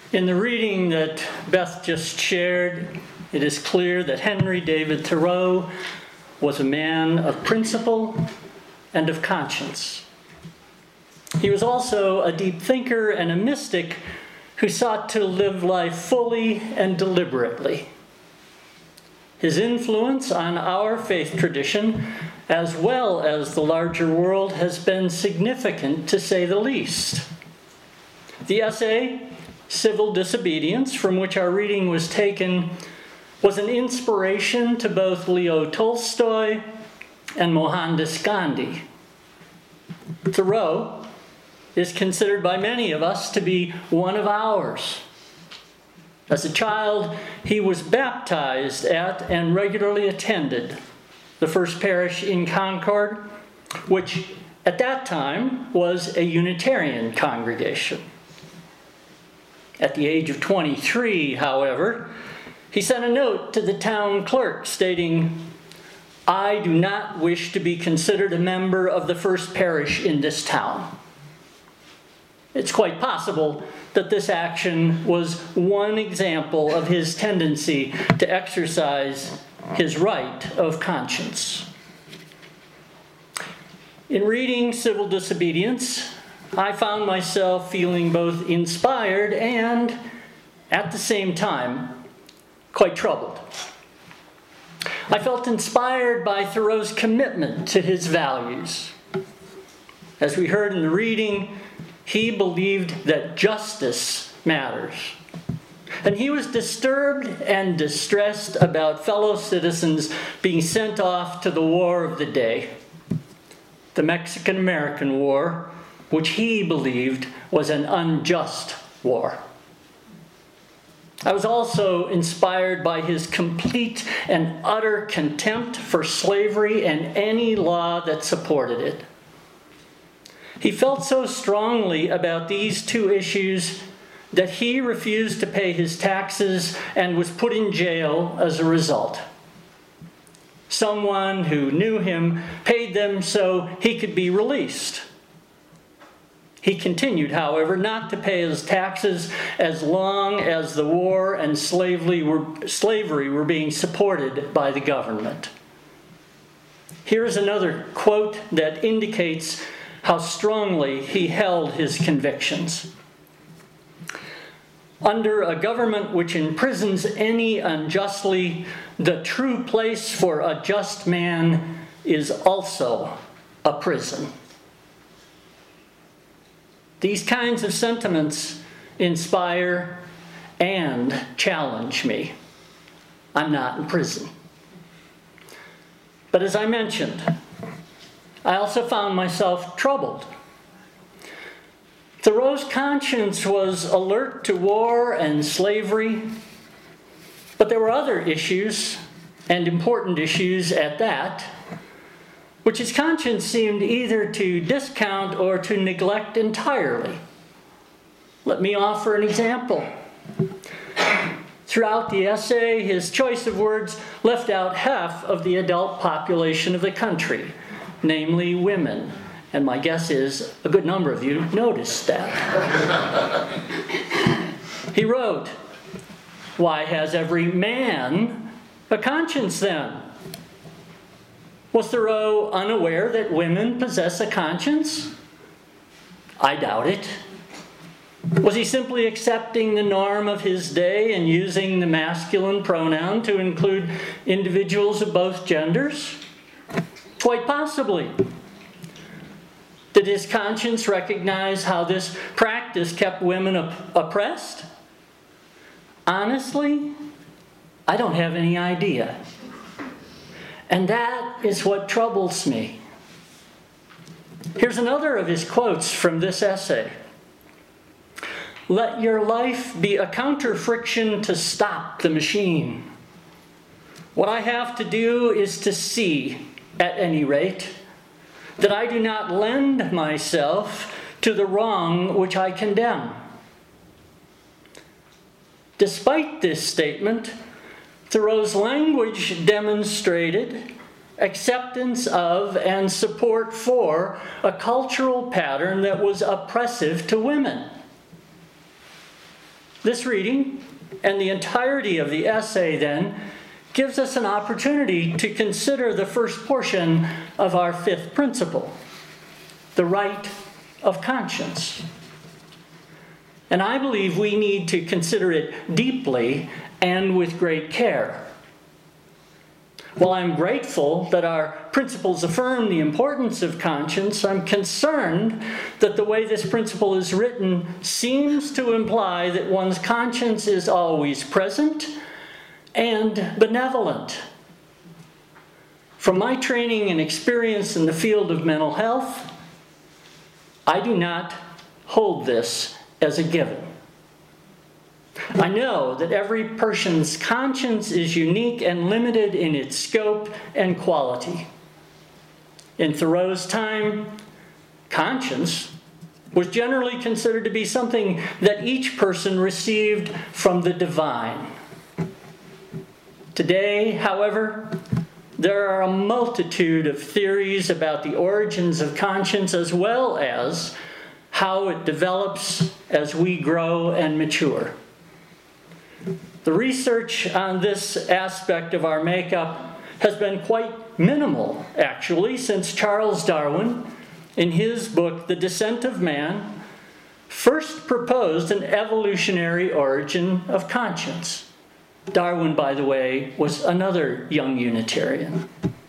In the reading that Beth just shared, it is clear that Henry David Thoreau was a man of principle and of conscience. He was also a deep thinker and a mystic who sought to live life fully and deliberately. His influence on our faith tradition, as well as the larger world, has been significant, to say the least. The essay, Civil Disobedience, from which our reading was taken, was an inspiration to both Leo Tolstoy and Mohandas Gandhi. Thoreau is considered by many of us to be one of ours. As a child, he was baptized at and regularly attended the First Parish in Concord, which at that time was a Unitarian congregation. At the age of 23, however, he sent a note to the town clerk stating, "I do not wish to be considered a member of the First Parish in this town." It's quite possible that this action was one example of his tendency to exercise his right of conscience. In reading Civil Disobedience, I found myself feeling both inspired and, at the same time, quite troubled. I felt inspired by Thoreau's commitment to his values. As we heard in the reading, he believed that justice matters. And he was disturbed and distressed about fellow citizens being sent off to the war of the day, the Mexican-American War, which he believed was an unjust war. I was also inspired by his complete and utter contempt for slavery and any law that supported it. He felt so strongly about these two issues that he refused to pay his taxes and was put in jail as a result. Someone who knew him paid them so he could be released. He continued, however, not to pay his taxes as long as the war and slavery were being supported by the government. Here is another quote that indicates how strongly he held his convictions. "Under a government which imprisons any unjustly, the true place for a just man is also a prison." These kinds of sentiments inspire and challenge me. I'm not in prison. But as I mentioned, I also found myself troubled. Thoreau's conscience was alert to war and slavery, but there were other issues, and important issues at that, which his conscience seemed either to discount or to neglect entirely. Let me offer an example. Throughout the essay, his choice of words left out half of the adult population of the country, namely women. And my guess is a good number of you noticed that. He wrote, "Why has every man a conscience then?" Was Thoreau unaware that women possess a conscience? I doubt it. Was he simply accepting the norm of his day and using the masculine pronoun to include individuals of both genders? Quite possibly. Did his conscience recognize how this practice kept women oppressed? Honestly, I don't have any idea. And that is what troubles me. Here's another of his quotes from this essay. "Let your life be a counter-friction to stop the machine. What I have to do is to see, at any rate, that I do not lend myself to the wrong which I condemn." Despite this statement, Thoreau's language demonstrated acceptance of and support for a cultural pattern that was oppressive to women. This reading and the entirety of the essay then gives us an opportunity to consider the first portion of our fifth principle, the right of conscience. And I believe we need to consider it deeply and with great care. While I'm grateful that our principles affirm the importance of conscience, I'm concerned that the way this principle is written seems to imply that one's conscience is always present and benevolent. From my training and experience in the field of mental health, I do not hold this as a given. I know that every person's conscience is unique and limited in its scope and quality. In Thoreau's time, conscience was generally considered to be something that each person received from the divine. Today, however, there are a multitude of theories about the origins of conscience as well as how it develops as we grow and mature. The research on this aspect of our makeup has been quite minimal, actually, since Charles Darwin, in his book, The Descent of Man, first proposed an evolutionary origin of conscience. Darwin, by the way, was another young Unitarian.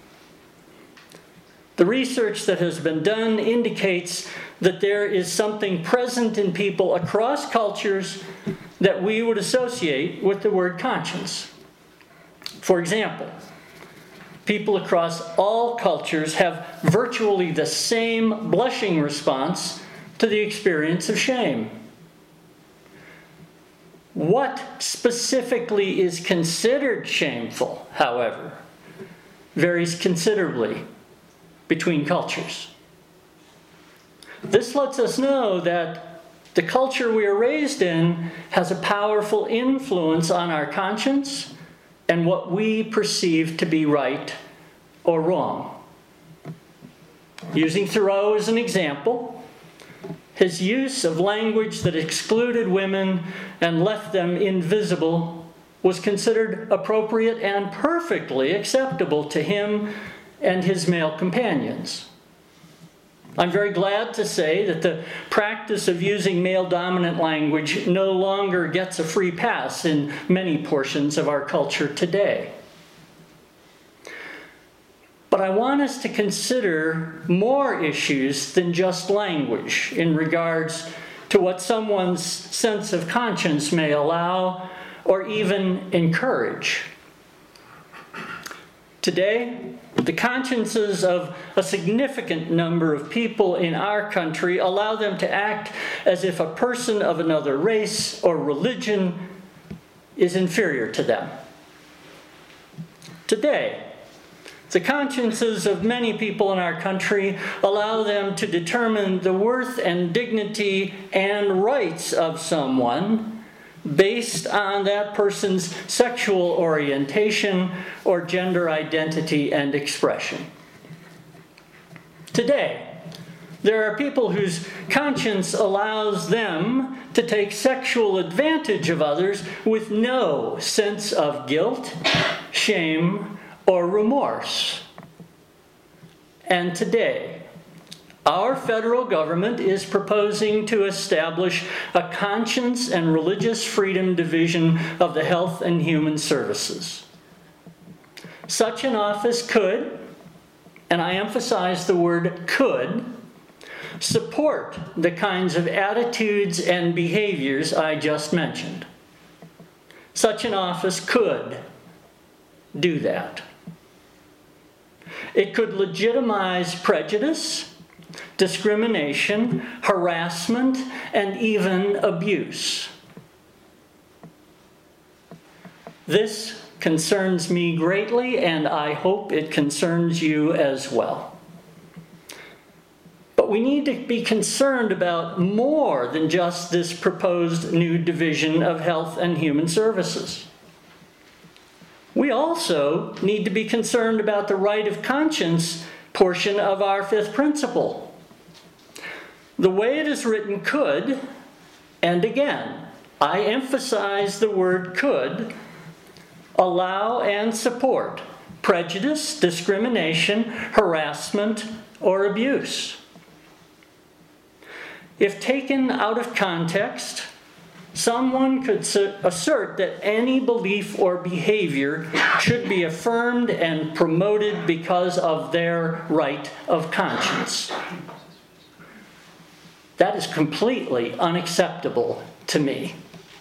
The research that has been done indicates that there is something present in people across cultures that we would associate with the word conscience. For example, people across all cultures have virtually the same blushing response to the experience of shame. What specifically is considered shameful, however, varies considerably between cultures. This lets us know that the culture we are raised in has a powerful influence on our conscience and what we perceive to be right or wrong. Using Thoreau as an example, his use of language that excluded women and left them invisible was considered appropriate and perfectly acceptable to him and his male companions. I'm very glad to say that the practice of using male-dominant language no longer gets a free pass in many portions of our culture today. But I want us to consider more issues than just language in regards to what someone's sense of conscience may allow or even encourage. Today, the consciences of a significant number of people in our country allow them to act as if a person of another race or religion is inferior to them. Today, the consciences of many people in our country allow them to determine the worth and dignity and rights of someone based on that person's sexual orientation or gender identity and expression. Today, there are people whose conscience allows them to take sexual advantage of others with no sense of guilt, shame, or remorse. And today, our federal government is proposing to establish a Conscience and Religious Freedom Division of the Health and Human Services. Such an office could, and I emphasize the word could, support the kinds of attitudes and behaviors I just mentioned. Such an office could do that. It could legitimize prejudice, discrimination, harassment, and even abuse. This concerns me greatly, and I hope it concerns you as well. But we need to be concerned about more than just this proposed new division of health and human services. We also need to be concerned about the right of conscience portion of our fifth principle. The way it is written could, and again, I emphasize the word could, allow and support prejudice, discrimination, harassment, or abuse. If taken out of context, someone could assert that any belief or behavior should be affirmed and promoted because of their right of conscience. That is completely unacceptable to me.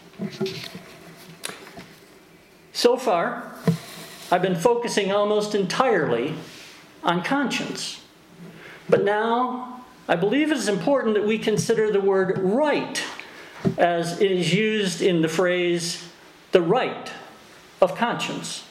So far, I've been focusing almost entirely on conscience. But now, I believe it is important that we consider the word right as it is used in the phrase, the right of conscience.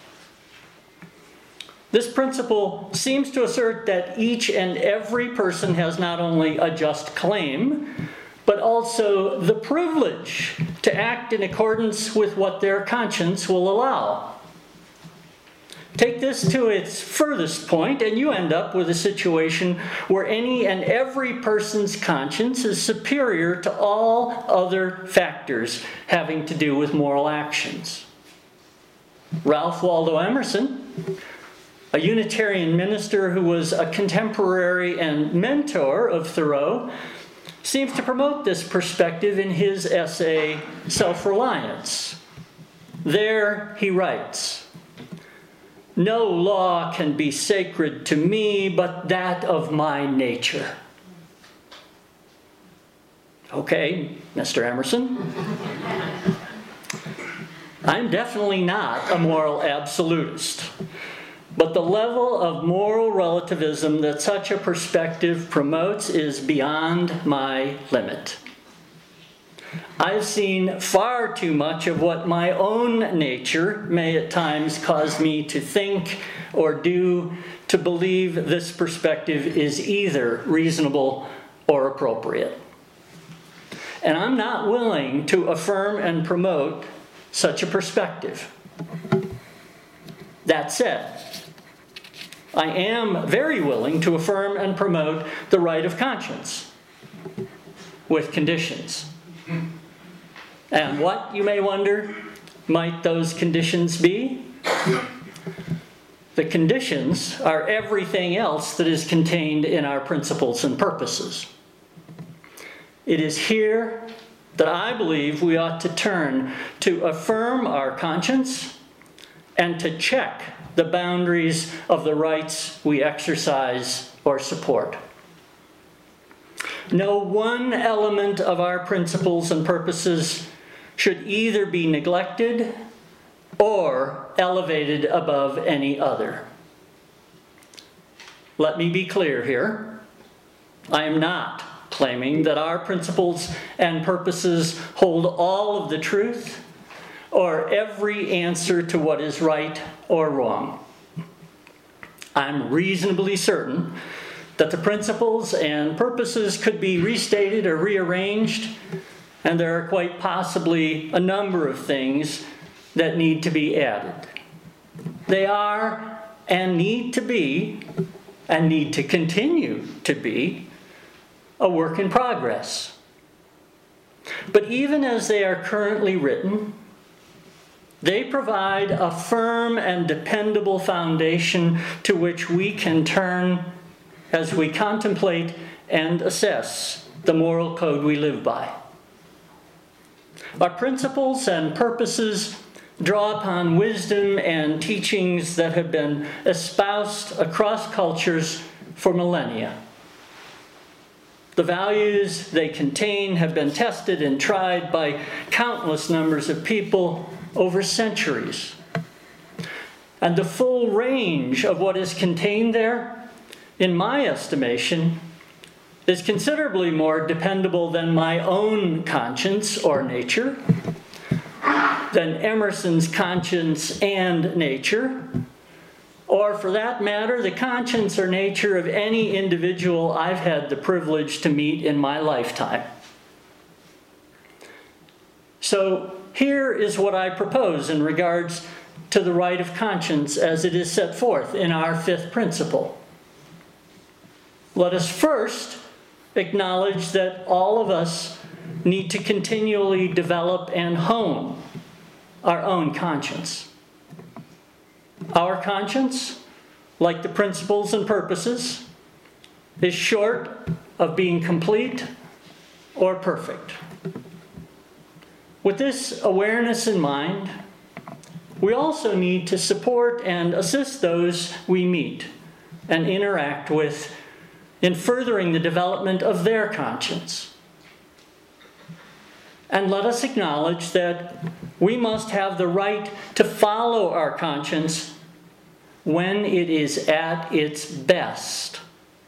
This principle seems to assert that each and every person has not only a just claim, but also the privilege to act in accordance with what their conscience will allow. Take this to its furthest point, and you end up with a situation where any and every person's conscience is superior to all other factors having to do with moral actions. Ralph Waldo Emerson, a Unitarian minister who was a contemporary and mentor of Thoreau, seems to promote this perspective in his essay, Self-Reliance. There he writes, "No law can be sacred to me but that of my nature." Okay, Mr. Emerson. I'm definitely not a moral absolutist, but the level of moral relativism that such a perspective promotes is beyond my limit. I've seen far too much of what my own nature may at times cause me to think or do to believe this perspective is either reasonable or appropriate. And I'm not willing to affirm and promote such a perspective. That said, I am very willing to affirm and promote the right of conscience, with conditions. And what, you may wonder, might those conditions be? The conditions are everything else that is contained in our principles and purposes. It is here that I believe we ought to turn to affirm our conscience and to check the boundaries of the rights we exercise or support. No one element of our principles and purposes should either be neglected or elevated above any other. Let me be clear here. I am not claiming that our principles and purposes hold all of the truth or every answer to what is right or wrong. I'm reasonably certain that the principles and purposes could be restated or rearranged, and there are quite possibly a number of things that need to be added. They are and need to be, and need to continue to be, a work in progress. But even as they are currently written, they provide a firm and dependable foundation to which we can turn as we contemplate and assess the moral code we live by. Our principles and purposes draw upon wisdom and teachings that have been espoused across cultures for millennia. The values they contain have been tested and tried by countless numbers of people over centuries. And the full range of what is contained there, in my estimation, is considerably more dependable than my own conscience or nature, than Emerson's conscience and nature, or for that matter, the conscience or nature of any individual I've had the privilege to meet in my lifetime. So here is what I propose in regards to the right of conscience as it is set forth in our fifth principle. Let us first acknowledge that all of us need to continually develop and hone our own conscience. Our conscience, like the principles and purposes, is short of being complete or perfect. With this awareness in mind, we also need to support and assist those we meet and interact with in furthering the development of their conscience. And let us acknowledge that we must have the right to follow our conscience when it is at its best.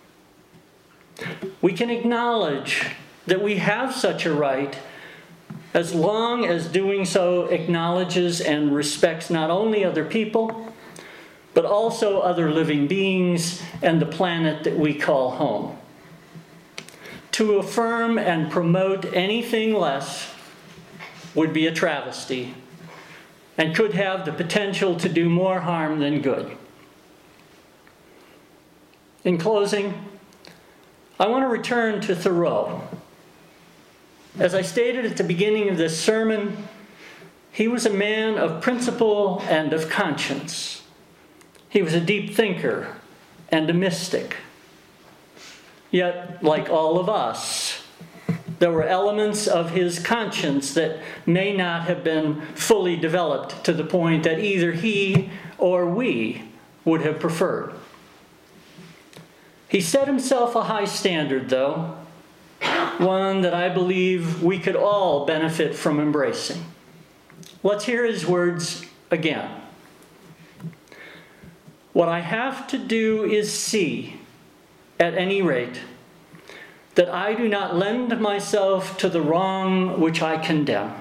We can acknowledge that we have such a right as long as doing so acknowledges and respects not only other people, but also other living beings and the planet that we call home. To affirm and promote anything less would be a travesty and could have the potential to do more harm than good. In closing, I want to return to Thoreau. As I stated at the beginning of this sermon, he was a man of principle and of conscience. He was a deep thinker and a mystic. Yet, like all of us, there were elements of his conscience that may not have been fully developed to the point that either he or we would have preferred. He set himself a high standard, though, one that I believe we could all benefit from embracing. Let's hear his words again. What I have to do is see, at any rate, that I do not lend myself to the wrong which I condemn.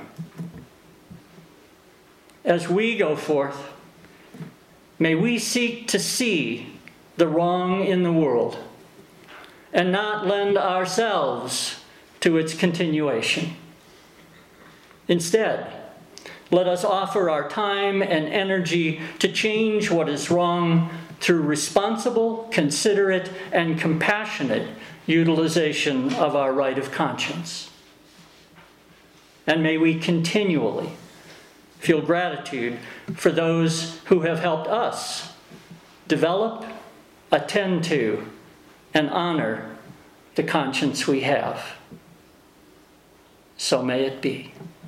As we go forth, may we seek to see the wrong in the world and not lend ourselves to its continuation. Instead, let us offer our time and energy to change what is wrong through responsible, considerate, and compassionate utilization of our right of conscience. And may we continually feel gratitude for those who have helped us develop, attend to, and honor the conscience we have. So may it be.